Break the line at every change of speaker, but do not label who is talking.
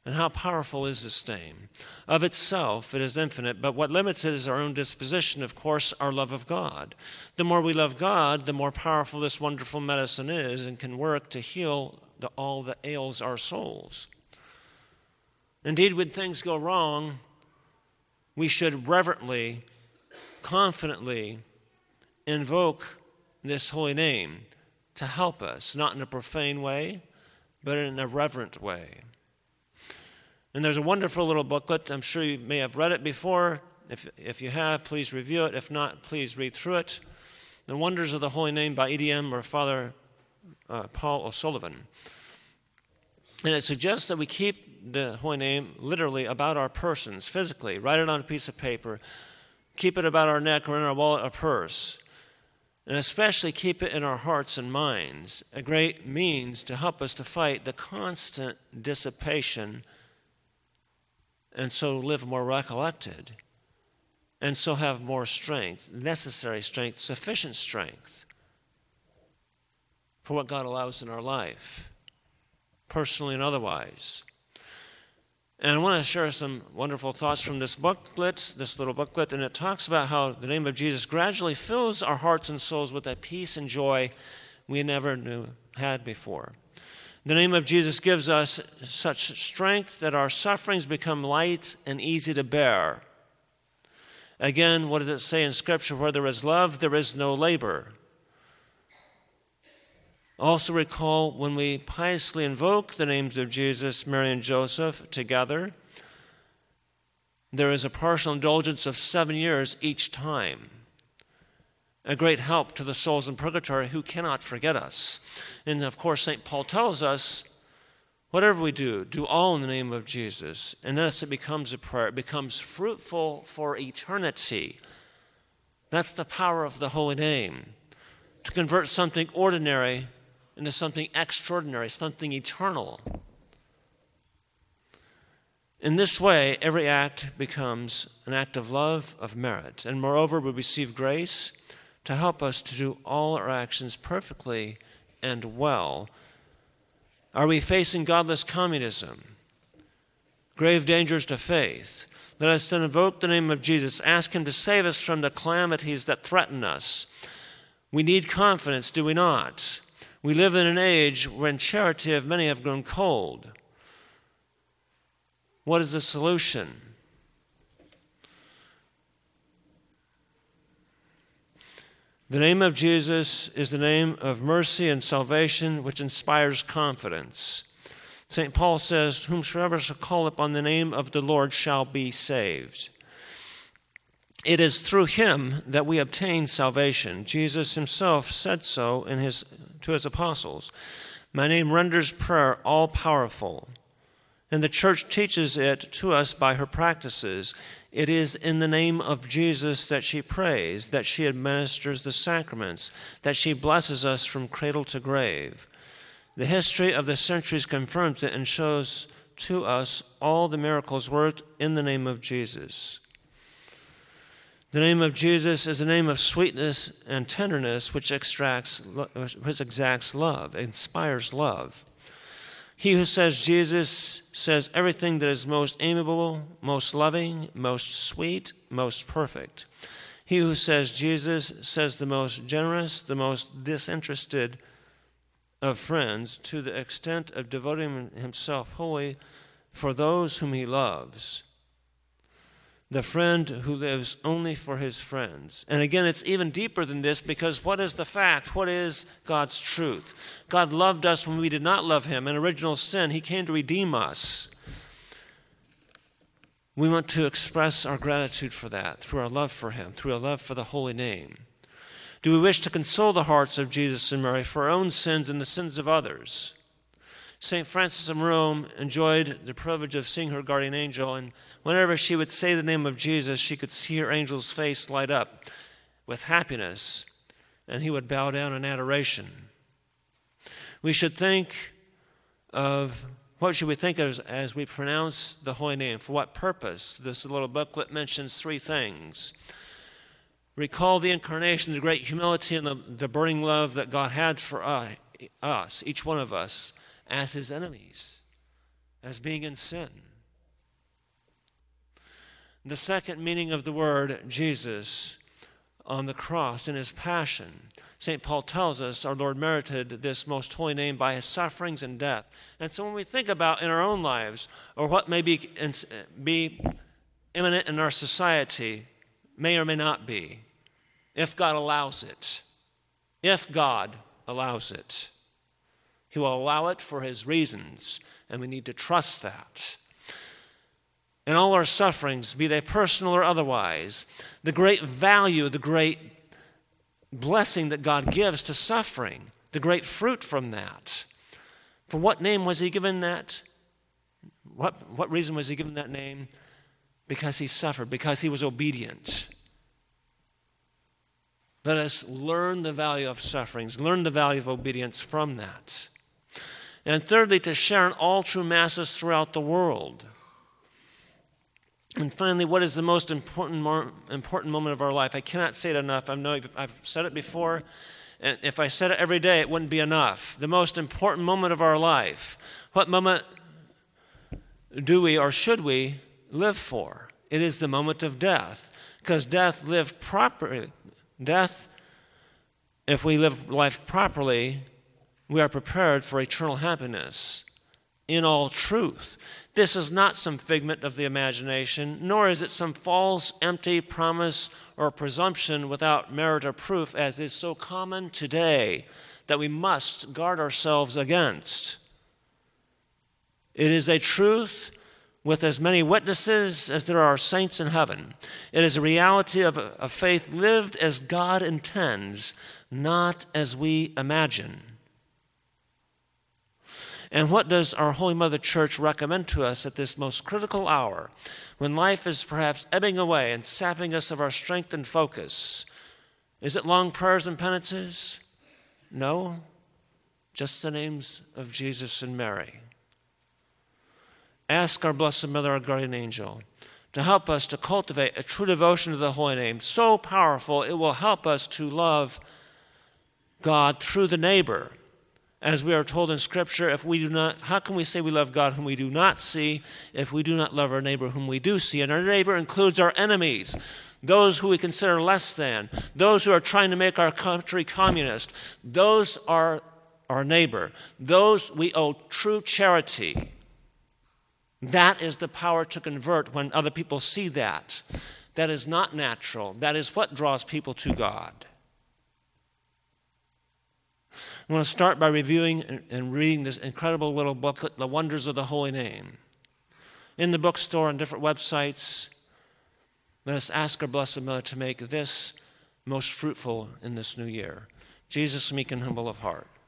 And how powerful is this name? Of itself, it is infinite, but what limits it is our own disposition, of course, our love of God. The more we love God, the more powerful this wonderful medicine is and can work to heal all that ails our souls. Indeed, when things go wrong, we should reverently, confidently invoke this holy name to help us, not in a profane way, but in a reverent way. And there's a wonderful little booklet. I'm sure you may have read it before. If you have, please review it. If not, please read through it. The Wonders of the Holy Name by EDM or Father Paul O'Sullivan. And it suggests that we keep the holy name literally about our persons, physically. Write it on a piece of paper. Keep it about our neck or in our wallet or purse. And especially keep it in our hearts and minds, a great means to help us to fight the constant dissipation and so live more recollected, and so have more strength, necessary strength, sufficient strength for what God allows in our life, personally and otherwise. And I want to share some wonderful thoughts from this booklet, this little booklet, and it talks about how the name of Jesus gradually fills our hearts and souls with that peace and joy we never knew had before. The name of Jesus gives us such strength that our sufferings become light and easy to bear. Again, what does it say in Scripture? Where there is love, there is no labor. Also recall when we piously invoke the names of Jesus, Mary, and Joseph together, there is a partial indulgence of 7 years each time. A great help to the souls in purgatory who cannot forget us. And of course, St. Paul tells us, whatever we do all in the name of Jesus. And thus it becomes a prayer. It becomes fruitful for eternity. That's the power of the holy name. To convert something ordinary into something extraordinary, something eternal. In this way, every act becomes an act of love, of merit. And moreover, we receive grace to help us to do all our actions perfectly and well. Are we facing godless communism? Grave dangers to faith. Let us then invoke the name of Jesus, ask him to save us from the calamities that threaten us. We need confidence, do we not? We live in an age when charity of many have grown cold. What is the solution? The name of Jesus is the name of mercy and salvation, which inspires confidence. St. Paul says, whomsoever shall call upon the name of the Lord shall be saved. It is through him that we obtain salvation. Jesus himself said so to his apostles. My name renders prayer all-powerful, and the church teaches it to us by her practices. It is in the name of Jesus that she prays, that she administers the sacraments, that she blesses us from cradle to grave. The history of the centuries confirms it and shows to us all the miracles worked in the name of Jesus. The name of Jesus is a name of sweetness and tenderness which exacts love, inspires love. He who says Jesus says everything that is most amiable, most loving, most sweet, most perfect. He who says Jesus says the most generous, the most disinterested of friends, to the extent of devoting himself wholly for those whom he loves. The friend who lives only for his friends. And again, it's even deeper than this, because what is the fact? What is God's truth? God loved us when we did not love him. In original sin, he came to redeem us. We want to express our gratitude for that, through our love for him, through our love for the holy name. Do we wish to console the hearts of Jesus and Mary for our own sins and the sins of others? St. Frances of Rome enjoyed the privilege of seeing her guardian angel, and whenever she would say the name of Jesus, she could see her angel's face light up with happiness, and he would bow down in adoration. We should think of, what should we think of as we pronounce the holy name? For what purpose? This little booklet mentions 3 things. Recall the incarnation, the great humility, and the burning love that God had for us, each one of us, as his enemies. as being in sin. The second meaning of the word Jesus on the cross in his passion, St. Paul tells us our Lord merited this most holy name by his sufferings and death. And so when we think about in our own lives, or what may be imminent in our society, may or may not be, if God allows it, if God allows it, he will allow it for his reasons, and we need to trust that. In all our sufferings, be they personal or otherwise, the great value, the great blessing that God gives to suffering, the great fruit from that. For what name was he given that? What reason was he given that name? Because he suffered, because he was obedient. Let us learn the value of sufferings, learn the value of obedience from that. And thirdly, to share in all true masses throughout the world. And finally, what is the most important moment of our life? I cannot say it enough. I know I've said it before, and if I said it every day, it wouldn't be enough. The most important moment of our life. What moment do we or should we live for? It is the moment of death, because death, if we live life properly, we are prepared for eternal happiness in all truth. This is not some figment of the imagination, nor is it some false, empty promise or presumption without merit or proof, as is so common today, that we must guard ourselves against. It is a truth with as many witnesses as there are saints in heaven. It is a reality of faith lived as God intends, not as we imagine. And what does our Holy Mother Church recommend to us at this most critical hour, when life is perhaps ebbing away and sapping us of our strength and focus? Is it long prayers and penances? No, just the names of Jesus and Mary. Ask our Blessed Mother, our guardian angel, to help us to cultivate a true devotion to the holy name, so powerful it will help us to love God through the neighbor. As we are told in Scripture, how can we say we love God whom we do not see if we do not love our neighbor whom we do see? And our neighbor includes our enemies, those who we consider less than, those who are trying to make our country communist. Those are our neighbor. Those we owe true charity. That is the power to convert when other people see that. That is not natural. That is what draws people to God. I want to start by reviewing and reading this incredible little booklet, The Wonders of the Holy Name. In the bookstore and different websites, let us ask our Blessed Mother to make this most fruitful in this new year. Jesus, meek and humble of heart.